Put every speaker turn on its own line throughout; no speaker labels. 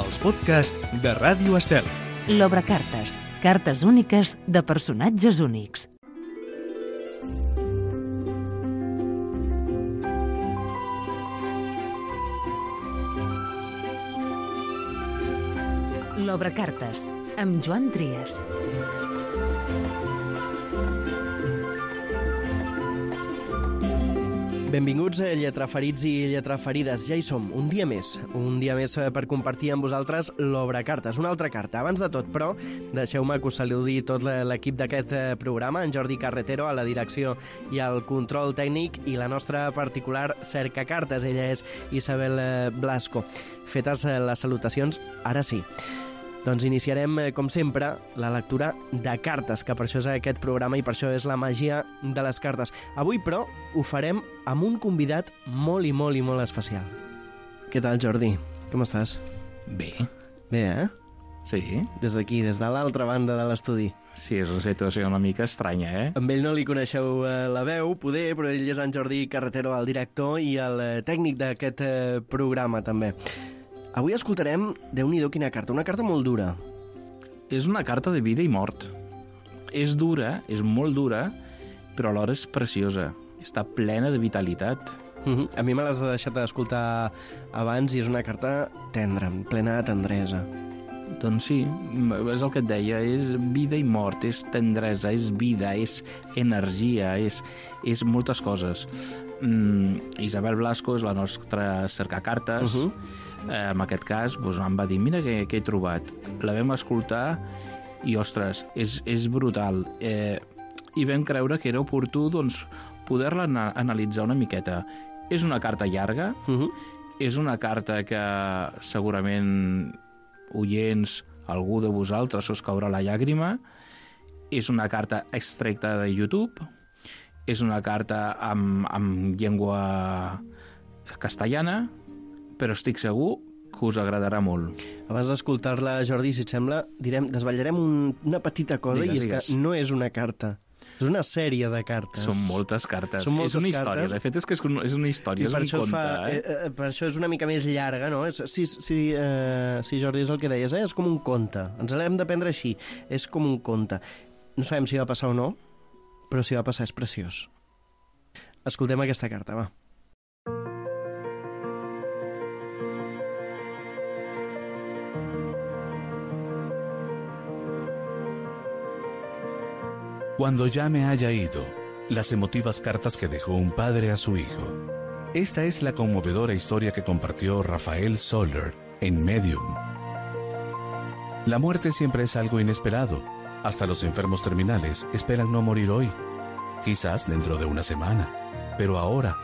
els podcasts de Ràdio Estel.
L'Obrecartes, cartes úniques de personatges únics. L'Obrecartes, amb Joan Trias.
Benvinguts a lletraferits i lletraferides. Ja hi som, un dia més per compartir amb vosaltres l'Obrecartes, una altra carta. Abans de tot, però, deixeu-me que us saludi tot l'equip d'aquest programa, en Jordi Carretero a la direcció i al control tècnic i la nostra particular cercacartes, ella és Isabel Blasco. Fetes les salutacions, ara sí. Doncs iniciarem, com sempre, la lectura de cartes, que per això és aquest programa i per això és la màgia de les cartes. Avui, però, ho farem amb un convidat molt i molt especial. Què tal, Jordi? Com estàs?
Bé.
Bé, eh?
Sí.
Des d'aquí, des de l'altra banda de l'estudi.
Sí, és una situació una mica estranya, eh?
Amb ell no li coneixeu la veu, poder, però ell és en Jordi Carretero, el director i el tècnic d'aquest programa, també. Avui escoltarem, Déu-n'hi-do quina carta, una carta molt dura.
És una carta de vida i mort. És dura, és molt dura, però alhora és preciosa. Està plena de vitalitat.
A mi me l'has deixat d'escoltar abans i és una carta tendra, plena de tendresa.
Doncs sí, és el que et deia, és vida i mort, és tendresa, és vida, és energia, és moltes coses. Isabel Blasco és la nostra cercacartes. En aquest cas em va dir, mira què he trobat. La vam escoltar i, ostres, és brutal. I vam creure que era oportú poder-la analitzar una miqueta. És una carta llarga, és una carta que segurament oients, algú de vosaltres us caurà la llàgrima. És una carta extracta de YouTube. És una carta amb llengua castellana, però estic segur que us agradarà molt.
Abans d'escoltar-la, Jordi, si et sembla, desvetllarem una petita cosa, digues. Que no és una carta. És una sèrie de cartes.
Són moltes cartes.
És
una història. De fet, és que és una història, és un conte.
Per això és una mica més llarga, no? Sí, Jordi, és el que deies, és com un conte. Ens l'hem de prendre així. És com un conte. No sabem si va passar o no, però si va passar és preciós. Escoltem aquesta carta, va.
Cuando ya me haya ido, las emotivas cartas que dejó un padre a su hijo. Esta es la conmovedora historia que compartió Rafael Soler en Medium. La muerte siempre es algo inesperado. Hasta los enfermos terminales esperan no morir hoy, quizás dentro de una semana, pero ahora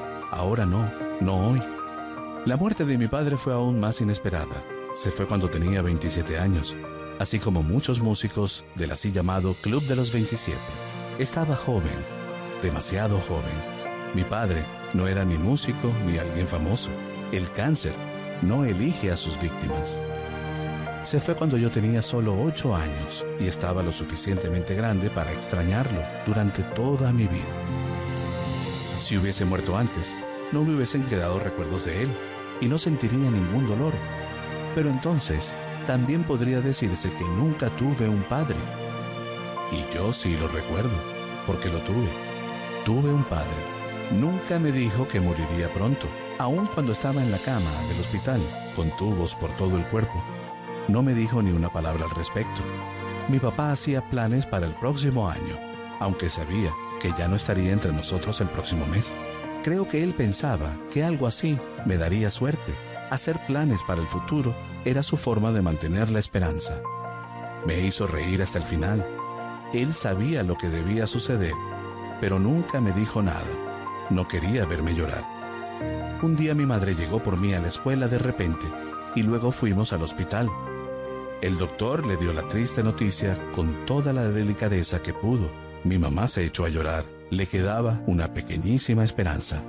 no hoy. La muerte de mi padre fue aún más inesperada. Se fue cuando tenía 27 años. Así como muchos músicos del así llamado Club de los 27. Estaba joven, demasiado joven. Mi padre no era ni músico ni alguien famoso. El cáncer no elige a sus víctimas. Se fue cuando yo tenía solo 8 años y estaba lo suficientemente grande para extrañarlo durante toda mi vida. Si hubiese muerto antes, no me hubiesen quedado recuerdos de él y no sentiría ningún dolor. Pero entonces también podría decirse que nunca tuve un padre. Y yo sí lo recuerdo, porque lo tuve. Tuve un padre. Nunca me dijo que moriría pronto, aun cuando estaba en la cama del hospital, con tubos por todo el cuerpo. No me dijo ni una palabra al respecto. Mi papá hacía planes para el próximo año, aunque sabía que ya no estaría entre nosotros el próximo mes. Creo que él pensaba que algo así me daría suerte. Hacer planes para el futuro era su forma de mantener la esperanza. Me hizo reír hasta el final. Él sabía lo que debía suceder, pero nunca me dijo nada. No quería verme llorar. Un día mi madre llegó por mí a la escuela de repente y luego fuimos al hospital. El doctor le dio la triste noticia con toda la delicadeza que pudo. Mi mamá se echó a llorar. Le quedaba una pequeñísima esperanza.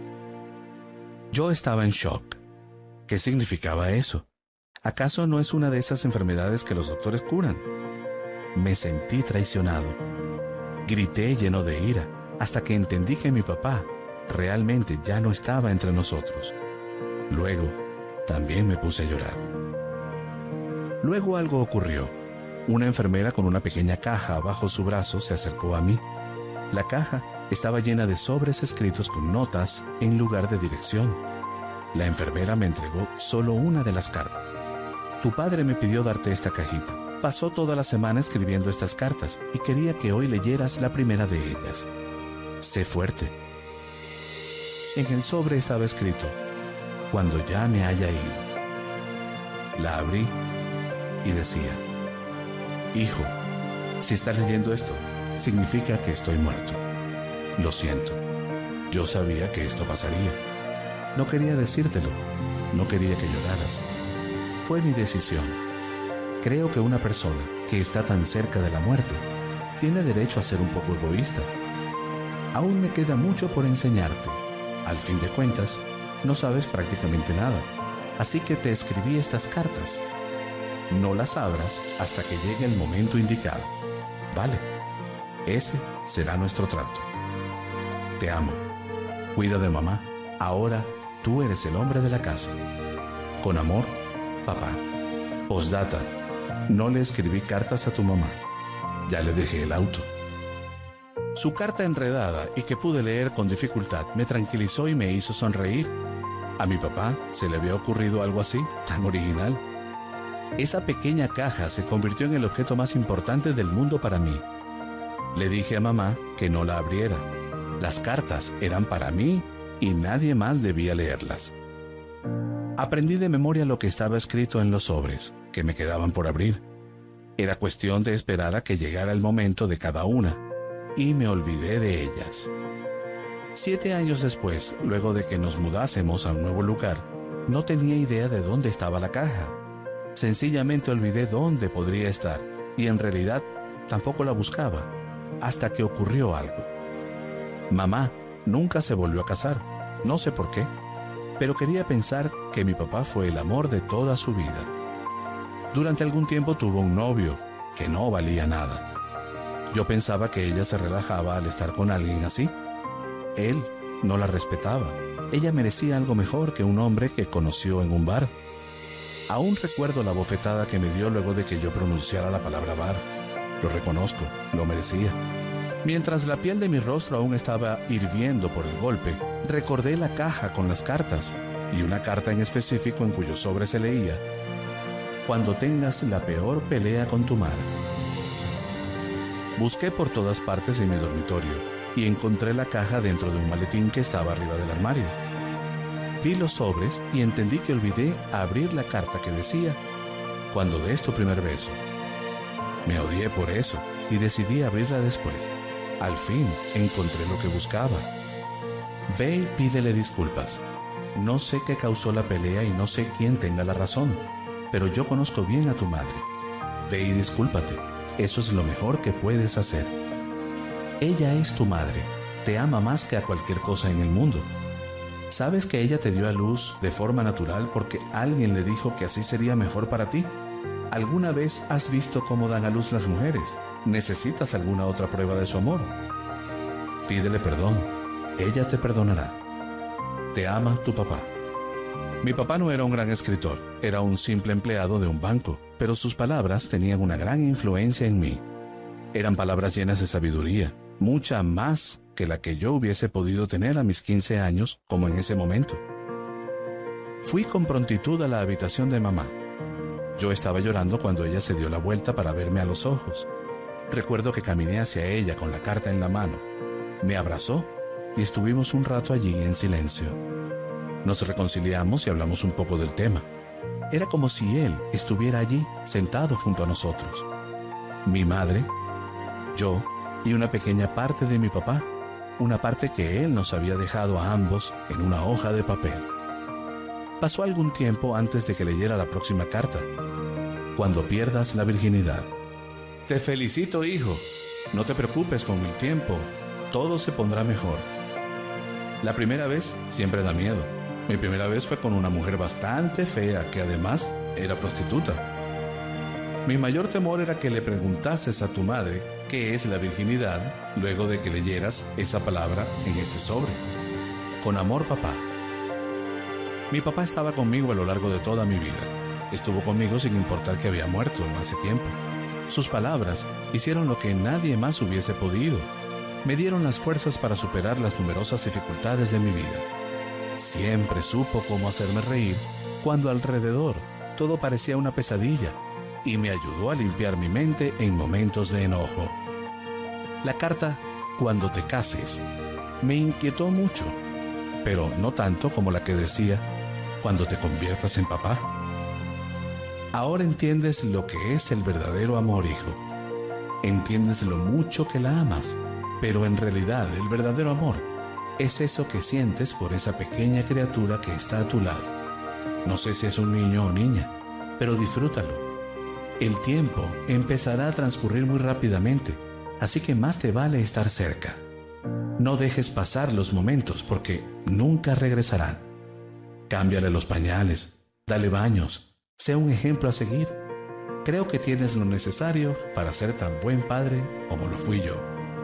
Yo estaba en shock. ¿Qué significaba eso? ¿Acaso no es una de esas enfermedades que los doctores curan? Me sentí traicionado. Grité lleno de ira, hasta que entendí que mi papá realmente ya no estaba entre nosotros. Luego, también me puse a llorar. Luego algo ocurrió. Una enfermera con una pequeña caja bajo su brazo se acercó a mí. La caja estaba llena de sobres escritos con notas en lugar de dirección. La enfermera me entregó solo una de las cartas. Tu padre me pidió darte esta cajita. Pasó toda la semana escribiendo estas cartas y quería que hoy leyeras la primera de ellas. Sé fuerte. En el sobre estaba escrito: cuando ya me haya ido. La abrí y decía: hijo, si estás leyendo esto, significa que estoy muerto. Lo siento. Yo sabía que esto pasaría. No quería decírtelo. No quería que lloraras. Fue mi decisión. Creo que una persona que está tan cerca de la muerte tiene derecho a ser un poco egoísta. Aún me queda mucho por enseñarte. Al fin de cuentas, no sabes prácticamente nada. Así que te escribí estas cartas. No las abras hasta que llegue el momento indicado. Vale. Ese será nuestro trato. Te amo. Cuida de mamá. Ahora tú eres el hombre de la casa. Con amor, papá. Postdata. No le escribí cartas a tu mamá. Ya le dejé el auto. Su carta enredada y que pude leer con dificultad me tranquilizó y me hizo sonreír. A mi papá se le había ocurrido algo así, tan original. Esa pequeña caja se convirtió en el objeto más importante del mundo para mí. Le dije a mamá que no la abriera. Las cartas eran para mí y nadie más debía leerlas. Aprendí de memoria lo que estaba escrito en los sobres, que me quedaban por abrir. Era cuestión de esperar a que llegara el momento de cada una, y me olvidé de ellas. 7 años después, luego de que nos mudásemos a un nuevo lugar, no tenía idea de dónde estaba la caja. Sencillamente olvidé dónde podría estar, y en realidad tampoco la buscaba, hasta que ocurrió algo. Mamá nunca se volvió a casar, no sé por qué, pero quería pensar que mi papá fue el amor de toda su vida. Durante algún tiempo tuvo un novio, que no valía nada. Yo pensaba que ella se relajaba al estar con alguien así. Él no la respetaba. Ella merecía algo mejor que un hombre que conoció en un bar. Aún recuerdo la bofetada que me dio luego de que yo pronunciara la palabra bar. Lo reconozco, lo merecía. Mientras la piel de mi rostro aún estaba hirviendo por el golpe, recordé la caja con las cartas y una carta en específico en cuyo sobre se leía: cuando tengas la peor pelea con tu madre. Busqué por todas partes en mi dormitorio y encontré la caja dentro de un maletín que estaba arriba del armario. Vi los sobres y entendí que olvidé abrir la carta que decía: cuando des tu primer beso. Me odié por eso y decidí abrirla después. Al fin encontré lo que buscaba. Ve y pídele disculpas. No sé qué causó la pelea y no sé quién tenga la razón, pero yo conozco bien a tu madre. Ve y discúlpate. Eso es lo mejor que puedes hacer. Ella es tu madre. Te ama más que a cualquier cosa en el mundo. ¿Sabes que ella te dio a luz de forma natural porque alguien le dijo que así sería mejor para ti? ¿Alguna vez has visto cómo dan a luz las mujeres? ¿Necesitas alguna otra prueba de su amor? Pídele perdón. Ella te perdonará. Te ama tu papá. Mi papá no era un gran escritor, era un simple empleado de un banco, pero sus palabras tenían una gran influencia en mí. Eran palabras llenas de sabiduría, mucha más que la que yo hubiese podido tener a mis 15 años, como en ese momento. Fui con prontitud a la habitación de mamá. Yo estaba llorando cuando ella se dio la vuelta para verme a los ojos. Recuerdo que caminé hacia ella con la carta en la mano. Me abrazó y estuvimos un rato allí en silencio. Nos reconciliamos y hablamos un poco del tema. Era como si él estuviera allí, sentado junto a nosotros. Mi madre, yo y una pequeña parte de mi papá, una parte que él nos había dejado a ambos en una hoja de papel. Pasó algún tiempo antes de que leyera la próxima carta. Cuando pierdas la virginidad. Te felicito, hijo. No te preocupes con el tiempo. Todo se pondrá mejor. La primera vez siempre da miedo. Mi primera vez fue con una mujer bastante fea que además era prostituta. Mi mayor temor era que le preguntases a tu madre qué es la virginidad luego de que leyeras esa palabra en este sobre. Con amor, papá. Mi papá estaba conmigo a lo largo de toda mi vida. Estuvo conmigo sin importar que había muerto hace tiempo. Sus palabras hicieron lo que nadie más hubiese podido. Me dieron las fuerzas para superar las numerosas dificultades de mi vida. Siempre supo cómo hacerme reír cuando alrededor todo parecía una pesadilla y me ayudó a limpiar mi mente en momentos de enojo. La carta "Cuando te cases" me inquietó mucho, pero no tanto como la que decía "Cuando te conviertas en papá". Ahora entiendes lo que es el verdadero amor, hijo. Entiendes lo mucho que la amas, pero en realidad el verdadero amor es eso que sientes por esa pequeña criatura que está a tu lado. No sé si es un niño o niña, pero disfrútalo. El tiempo empezará a transcurrir muy rápidamente, así que más te vale estar cerca. No dejes pasar los momentos porque nunca regresarán. Cámbiale los pañales, dale baños, sé un ejemplo a seguir. Creo que tienes lo necesario para ser tan buen padre como lo fui yo.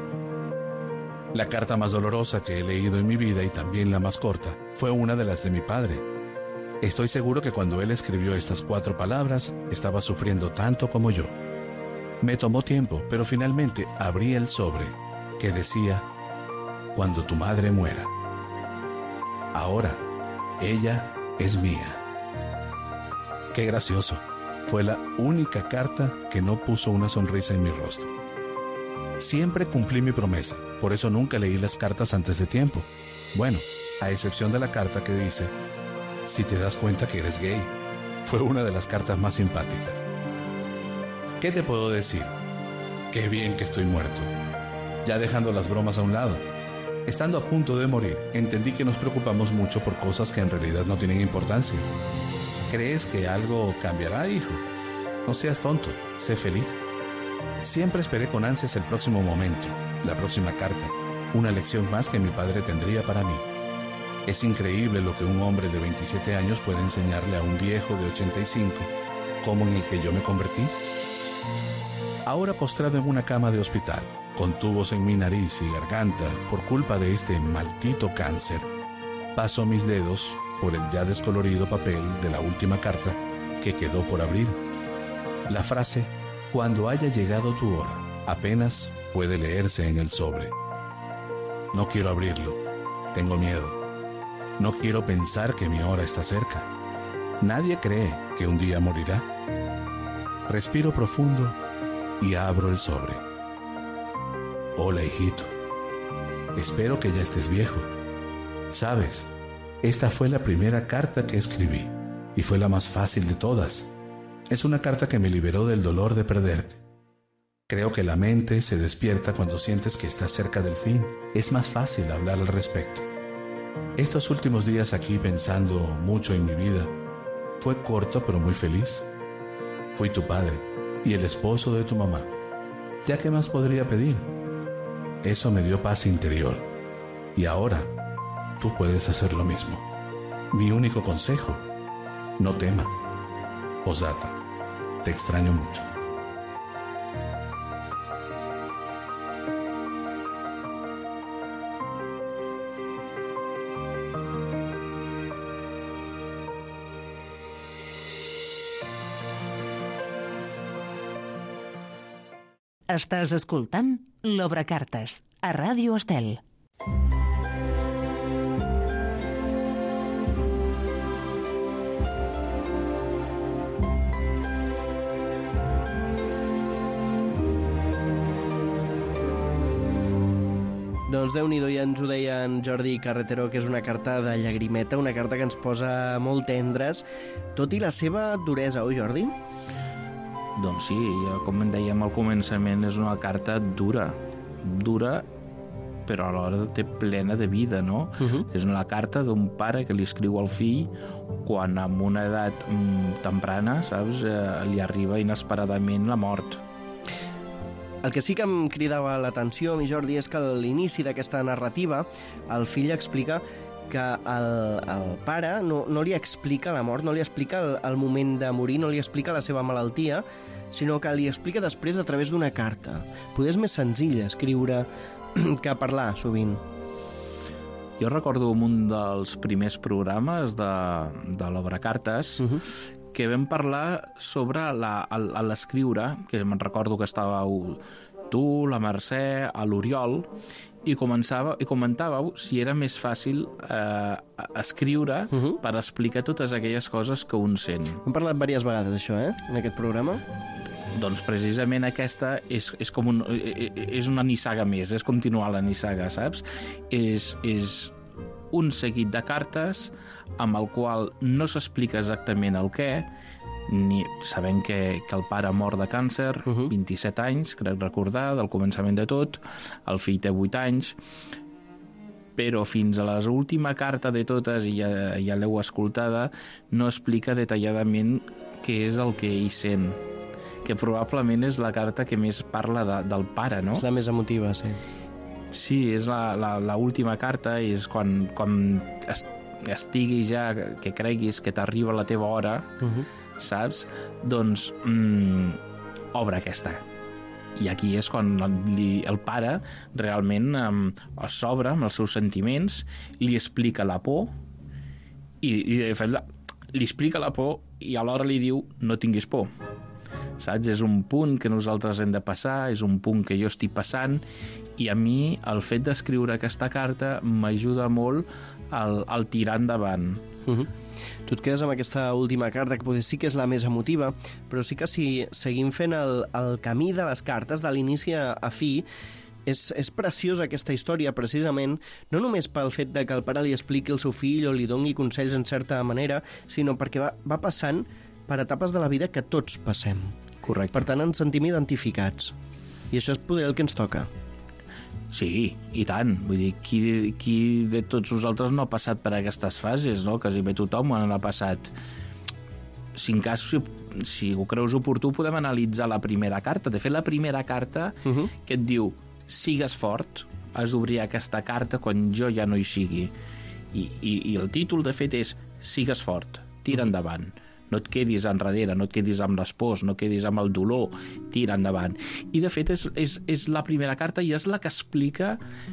La carta más dolorosa que he leído en mi vida y también la más corta fue una de las de mi padre. Estoy seguro que cuando él escribió estas 4 palabras estaba sufriendo tanto como yo. Me tomó tiempo, pero finalmente abrí el sobre que decía: "Cuando tu madre muera. Ahora, ella es mía". Qué gracioso. Fue la única carta que no puso una sonrisa en mi rostro. Siempre cumplí mi promesa, por eso nunca leí las cartas antes de tiempo. Bueno, a excepción de la carta que dice: "Si te das cuenta que eres gay". Fue una de las cartas más simpáticas. ¿Qué te puedo decir? Qué bien que estoy muerto. Ya dejando las bromas a un lado, estando a punto de morir, entendí que nos preocupamos mucho por cosas que en realidad no tienen importancia. ¿Crees que algo cambiará, hijo? No seas tonto, sé feliz. Siempre esperé con ansias el próximo momento, la próxima carta, una lección más que mi padre tendría para mí. Es increíble lo que un hombre de 27 años puede enseñarle a un viejo de 85, como en el que yo me convertí. Ahora postrado en una cama de hospital, con tubos en mi nariz y garganta por culpa de este maldito cáncer, paso mis dedos por el ya descolorido papel de la última carta que quedó por abrir. La frase "Cuando haya llegado tu hora" apenas puede leerse en el sobre. No quiero abrirlo, tengo miedo. No quiero pensar que mi hora está cerca. Nadie cree que un día morirá. Respiro profundo y abro el sobre. Hola, hijito. Espero que ya estés viejo. Sabes, esta fue la primera carta que escribí y fue la más fácil de todas. Es una carta que me liberó del dolor de perderte. Creo que la mente se despierta cuando sientes que estás cerca del fin. Es más fácil hablar al respecto. Estos últimos días aquí pensando mucho en mi vida, fue corto pero muy feliz. Fui tu padre y el esposo de tu mamá. ¿Ya qué más podría pedir? Eso me dio paz interior. Y ahora, tú puedes hacer lo mismo. Mi único consejo: no temas. Postdata, te extraño mucho.
Estàs escoltant l'Obrecartes, a Ràdio Estel.
Doncs Déu-n'hi-do, ja ens ho deia en Jordi Carretero, que és una carta de llagrimeta, una carta que ens posa molt tendres, tot i la seva duresa, oi, Jordi?
Doncs sí, com en dèiem al començament, és una carta dura, però alhora té plena de vida, no? És una carta d'un pare que li escriu al fill quan amb una edat temprana, saps, li arriba inesperadament la mort.
El que sí que em cridava l'atenció a mi, Jordi, és que a l'inici d'aquesta narrativa el fill explica que el pare no li explica la mort, no li explica el moment de morir, no li explica la seva malaltia, sinó que li explica després a través d'una carta. Poder és més senzill escriure que parlar, sovint.
Jo recordo un dels primers programes de l'Obrecartes que vam parlar sobre l'escriure, que me'n recordo que estàveu tu, la Mercè, l'Oriol, i comentàveu si era més fàcil escriure per explicar totes aquelles coses que un sent.
Hem parlat diverses vegades, això, en aquest programa.
Doncs precisament aquesta és una nissaga més, és continuar la nissaga, saps? És un seguit de cartes amb el qual no s'explica exactament el què, ni sabent que el pare mor de càncer, 27 anys, crec recordar, del començament de tot, el fill té 8 anys, però fins a l'última carta de totes, i ja l'heu escoltada, no explica detalladament què és el que ell sent, que probablement és la carta que més parla del pare, no?
És la més emotiva, sí.
Sí, és l'última carta, és quan estigui ja, que creguis que t'arriba la teva hora, saps? Doncs obre aquesta. I aquí és quan el pare realment s'obre amb els seus sentiments, li explica la por i li explica la por i alhora li diu no tinguis por. Saps? És un punt que nosaltres hem de passar, és un punt que jo estic passant, i a mi el fet d'escriure aquesta carta m'ajuda molt al tirar endavant.
Tu et quedes amb aquesta última carta, que potser sí que és la més emotiva, però sí que si seguim fent el camí de les cartes, de l'inici a fi, és preciosa aquesta història, precisament, no només pel fet de que el pare li expliqui al seu fill o li doni consells en certa manera, sinó perquè va passant per etapes de la vida que tots passem.
Correcte.
Per tant, ens sentim identificats. I això és poder el que ens toca.
Sí, i tant. Vull dir, qui de tots nosaltres no ha passat per aquestes fases, no? Quasi bé tothom n'ha passat. Si en cas, si ho creus oportú, podem analitzar la primera carta. De fet, la primera carta que et diu sigues fort, has d'obrir aquesta carta quan jo ja no hi sigui. I el títol, de fet, és sigues fort, tira endavant. No et quedis enrere, no et quedis amb les pors, no et quedis amb el dolor, tira endavant. I, de fet, és la primera carta i és la que explica,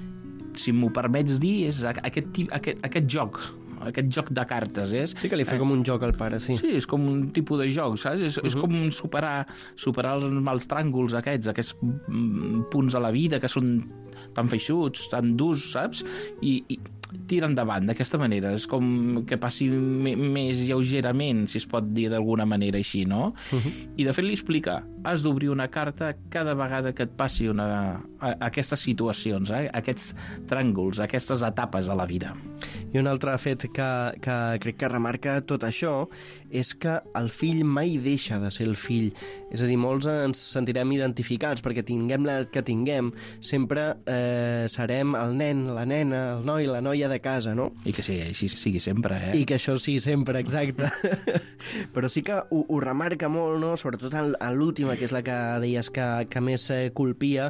si m'ho permets dir, és aquest joc de cartes.
Sí, que li fa com un joc al pare, sí.
Sí, és com un tipus de joc, saps? És com superar els tràngols aquests punts a la vida que són tan feixuts, tan durs, saps? I tira endavant d'aquesta manera, és com que passi més lleugerament, si es pot dir d'alguna manera així, no? I de fet li explica, has d'obrir una carta cada vegada que et passi aquestes situacions, aquests tràngols, aquestes etapes a la vida.
I un altre fet que crec que remarca tot això és que el fill mai deixa de ser el fill. És a dir, molts ens sentirem identificats perquè tinguem l'edat que tinguem, sempre serem el nen, la nena, el noi, la noia de casa, no?
I que així sigui sempre,
I que això sigui sempre, exacte. Però sí que ho remarca molt, no? Sobretot en l'última, que és la que deies que més colpia,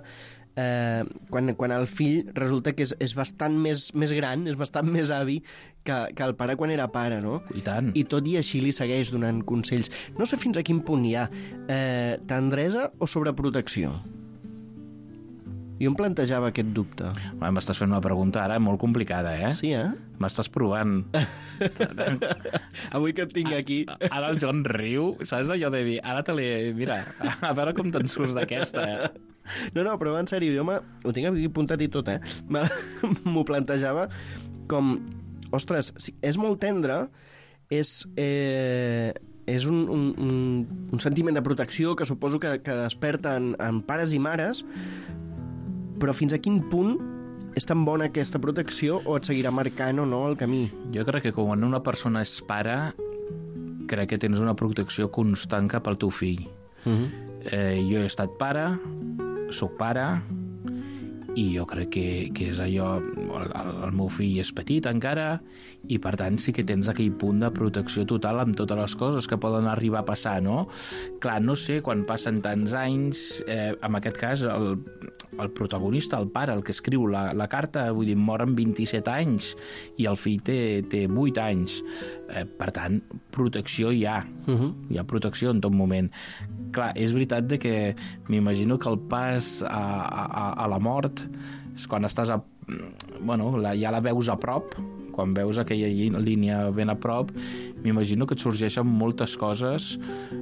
quan el fill resulta que és bastant més gran, és bastant més avi que el pare quan era pare, no?
I tant.
I tot i així li segueix donant consells. No sé fins a quin punt hi ha tendresa o sobreprotecció. Jo em plantejava aquest dubte.
M'estàs fent una pregunta ara molt complicada,
Sí,
M'estàs provant.
Avui que et tinc aquí.
Ara el Joan riu, saps allò de dir, ara mira, a veure com te'n surts d'aquesta,
No, però en sèrio, jo ho tinc aquí apuntat i tot, m'ho plantejava com, ostres, és molt tendre, és un sentiment de protecció que suposo que desperta en pares i mares, però fins a quin punt és tan bona aquesta protecció o et seguirà marcant o no el camí?
Jo crec que quan una persona és pare, crec que tens una protecció constant cap al teu fill. Jo he estat pare, soc pare, i jo crec que és allò, el meu fill és petit encara, i per tant sí que tens aquell punt de protecció total amb totes les coses que poden arribar a passar, no? Clar, no sé, quan passen tants anys, en aquest cas el protagonista, el pare, el que escriu la carta, vull dir, mor amb 27 anys i el fill té 8 anys. Per tant, protecció hi ha. Hi ha protecció en tot moment. Clar, és veritat que m'imagino que el pas a la mort és quan estàs ja la veus a prop, quan veus aquella línia ben a prop, m'imagino que et sorgeixen moltes coses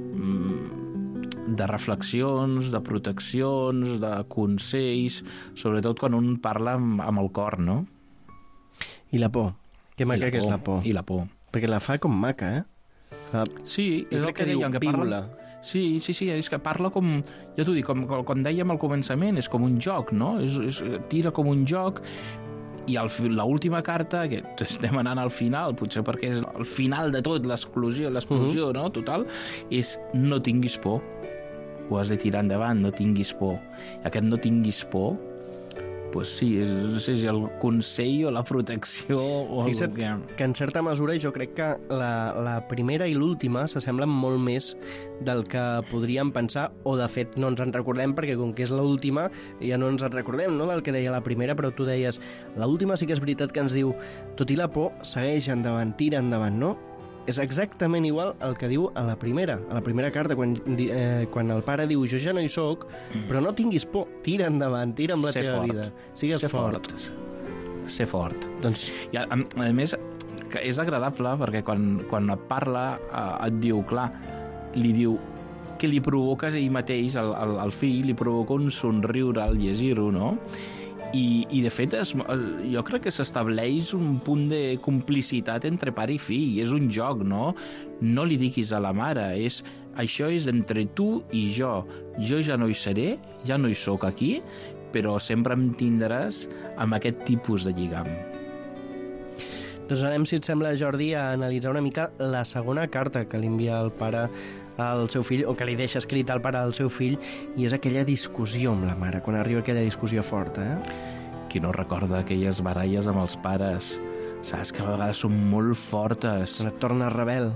de reflexions, de proteccions, de consells, sobretot quan un parla amb el cor, no?
I la por. Que maca que és la por.
I la por.
Perquè la fa com maca, eh?
Sí, és el que
diu,
deien, que parla... Sí, és que parla com... Ja t'ho dic, com dèiem al començament, és com un joc, no? Tira com un joc, i l'última carta, que estem anant al final, potser perquè és el final de tot, l'explosió, no? Total, és no tinguis por. Ho has de tirar endavant, no tinguis por. I aquest no tinguis por, pues sí, no sé si el consell o la protecció o
Fixa't que en certa mesura jo crec que la primera i l'última s'assemblen molt més del que podríem pensar, o de fet no ens en recordem, perquè com que és l'última ja no ens en recordem, no?, del que deia la primera, però tu deies, l'última sí que és veritat que ens diu, tot i la por, segueix endavant, tira endavant, no? És exactament igual el que diu a la primera carta, quan el pare diu, jo ja no hi soc, però no tinguis por, tira endavant, tira amb la teva vida. Sigues fort.
Ser fort.
Doncs...
I a més, que és agradable, perquè quan et parla et diu, clar, li diu que li provoca ell mateix, al fill, li provoca un somriure al llegir-ho, no? I de fet, jo crec que s'estableix un punt de complicitat entre pare i fill. És un joc, no? No li diguis a la mare. Això és entre tu i jo. Jo ja no hi seré, ja no hi sóc aquí, però sempre em tindràs amb aquest tipus de lligam.
Doncs anem, si et sembla, Jordi, a analitzar una mica la segona carta que li envia el pare al seu fill, o que li deixa escrit al pare del seu fill, i és aquella discussió amb la mare, quan arriba aquella discussió forta,
Qui no recorda aquelles baralles amb els pares? Saps que a vegades són molt fortes.
Et torna rebel.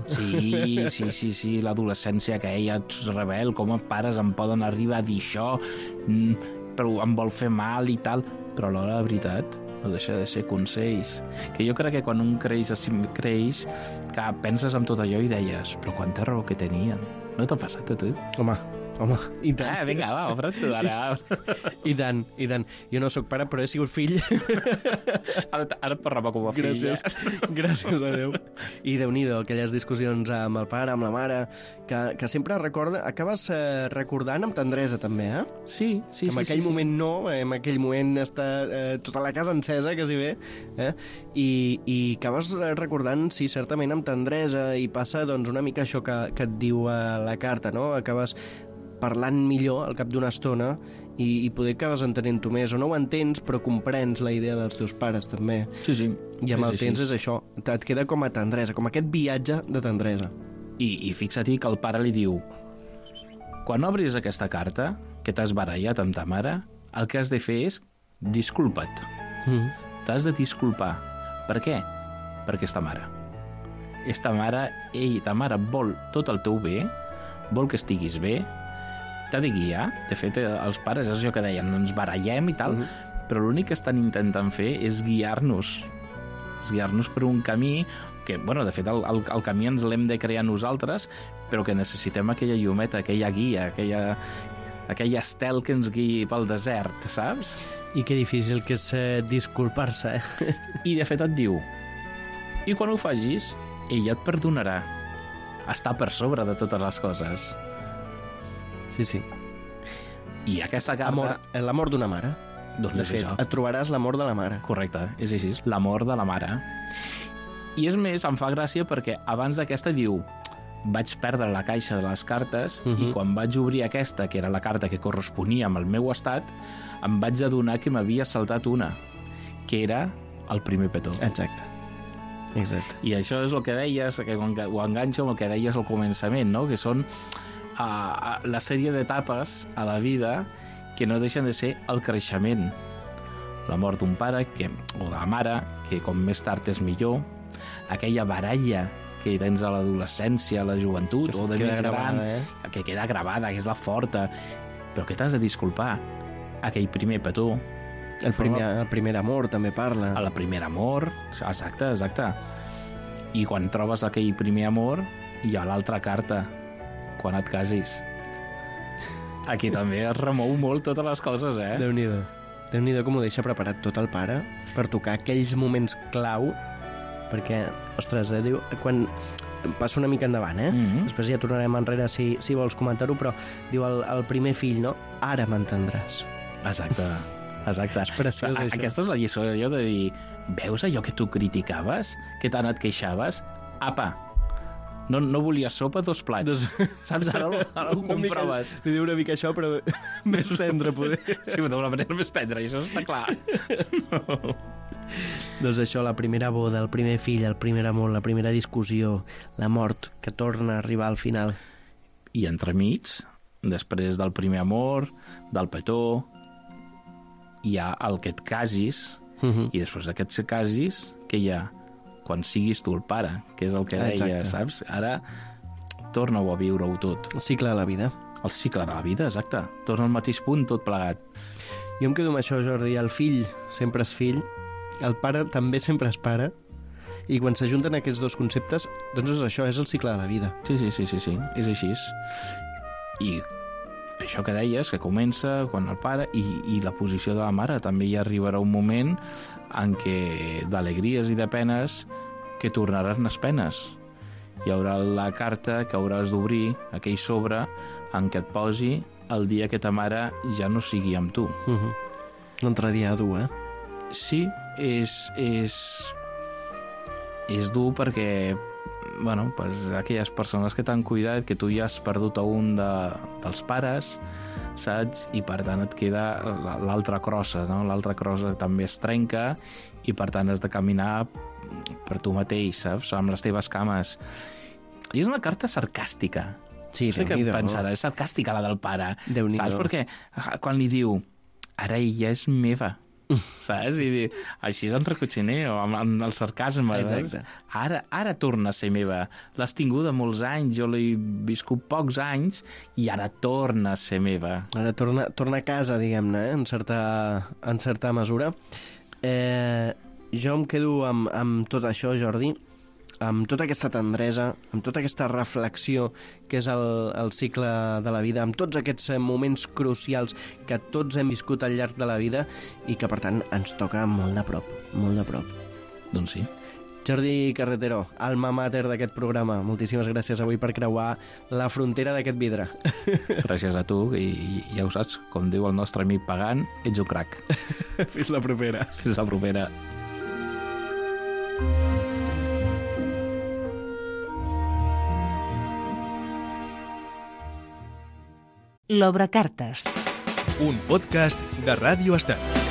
Sí, l'adolescència que ella ets rebel, com a pares em poden arribar a dir això, però em vol fer mal i tal, però alhora, la veritat, no deixa de ser consells. Que jo crec que quan un creix, que penses en tot allò i deies, però quanta raó que tenien. No t'ha passat a tu?
Home, i tant.
Vinga, va, obre't tu, ara.
I tant. Jo no sóc pare, però he sigut fill.
Ara et parlava com a fill.
Gràcies a Déu. I Déu-n'hi-do, aquelles discussions amb el pare, amb la mare, que sempre acabes recordant amb tendresa, també, eh?
Sí.
En aquell moment no, en aquell moment està tota la casa encesa, quasi bé, i acabes recordant, sí, certament amb tendresa, i passa doncs una mica això que et diu la carta, no? Acabes parlant millor al cap d'una estona i poder acabes entenent-ho més, o no ho entens, però comprens la idea dels teus pares, també.
Sí.
I amb el temps és això, et queda com a tendresa, com aquest viatge de tendresa.
I fixa-t'hi que el pare li diu, quan obris aquesta carta, que t'has barallat amb ta mare, el que has de fer és disculpa't. T'has de disculpar. Per què? Perquè és ta mare. És ta mare, ta mare vol tot el teu bé, vol que estiguis bé, t'ha de guiar. De fet, els pares, és allò que deien, ens barallem i tal, però l'únic que estan intentant fer és guiar-nos per un camí que, bueno, de fet, el camí ens l'hem de crear nosaltres, però que necessitem aquella llumeta, aquella guia, aquell estel que ens guiï pel desert, saps?
I que difícil que és disculpar-se,
I, de fet, et diu, i quan ho facis, ella et perdonarà. Està per sobre de totes les coses.
Sí.
I aquesta carta...
L'amor d'una mare.
Doncs
de fet, et trobaràs l'amor de la mare.
Correcte, és així, l'amor de la mare. I és més, em fa gràcia perquè abans d'aquesta diu, vaig perdre la caixa de les cartes i quan vaig obrir aquesta, que era la carta que corresponia amb el meu estat, em vaig adonar que m'havia saltat una, que era el primer petó.
Exacte.
I això és el que deies, que ho enganxo amb el que deies al començament, no? Que són la sèrie d'etapes a la vida que no deixen de ser el creixement. La mort d'un pare o de la mare, que com més tard és millor, aquella baralla que tens a l'adolescència, a la joventut, o de més gran, que queda gravada, que és la forta, però que t'has de disculpar. Aquell primer petó.
El primer amor també parla.
El primer amor, exacte. I quan trobes aquell primer amor, hi ha l'altra carta, quan et casis. Aquí també es remou molt totes les coses,
Déu-n'hi-do com ho deixa preparat tot el pare per tocar aquells moments clau perquè, ostres, diu, quan passo una mica endavant, després ja tornarem enrere si vols comentar-ho, però diu el primer fill, no? Ara m'entendràs.
Exacte.
És preciós, això.
Aquesta és la lliçó allò de dir, veus allò que tu criticaves, que tant et queixaves? Apa, no volies sopa, 2 plats. Saps? Ara ho comproves.
Li diu una mica això, però més tendre, poder.
Sí, d'una manera més tendra, això està clar.
Doncs això, la primera boda, el primer fill, el primer amor, la primera discussió, la mort que torna a arribar al final.
I entremig, després del primer amor, del petó, hi ha el que et casis, i després d'aquests casis, que hi ha? Quan siguis tu el pare, que és el que deia, saps? Ara torna-ho a viure-ho tot.
El cicle de la vida.
El cicle de la vida, exacte. Torna al mateix punt, tot plegat.
Jo em quedo amb això, Jordi. El fill sempre és fill, el pare també sempre és pare, i quan s'ajunten aquests dos conceptes, doncs és això, és el cicle de la vida.
Sí, és així. I això que deies, que comença quan el pare, i la posició de la mare, també hi arribarà un moment en què d'alegries i de penes que tornaran les penes. Hi haurà la carta que hauràs d'obrir, aquell sobre en què et posi el dia que ta mare ja no sigui amb tu.
Un altre dia dur,
Sí, és dur perquè bueno, pues, aquelles persones que t'han cuidat, que tu ja has perdut a un dels pares, saps? I per tant et queda l'altra crossa, no? L'altra crossa també es trenca i per tant has de caminar per tu mateix, saps? Amb les teves cames. I és una carta sarcàstica.
Sí,
no sé què pensarà, és sarcàstica la del pare.
Déu-n'hi-do.
Saps? Perquè quan li diu ara ella és meva, saps? I així és en recotxiner o amb el sarcasme.
Exacte.
Ara torna a ser meva. L'has tinguda molts anys, jo l'he viscut pocs anys i ara torna a ser meva.
Ara torna a casa, diguem-ne, en certa mesura. Jo em quedo amb tot això, Jordi, amb tota aquesta tendresa, amb tota aquesta reflexió que és el cicle de la vida, amb tots aquests moments crucials que tots hem viscut al llarg de la vida i que, per tant, ens toca molt de prop, molt de prop.
Doncs sí.
Jordi Carretero, alma mater d'aquest programa, moltíssimes gràcies avui per creuar la frontera d'aquest vidre.
Gràcies a tu, i ja ho saps, com diu el nostre amic Pagan, ets un crac.
Fins la propera.
Fins la propera.
L'Obrecartes.
Un podcast de Ràdio Estel.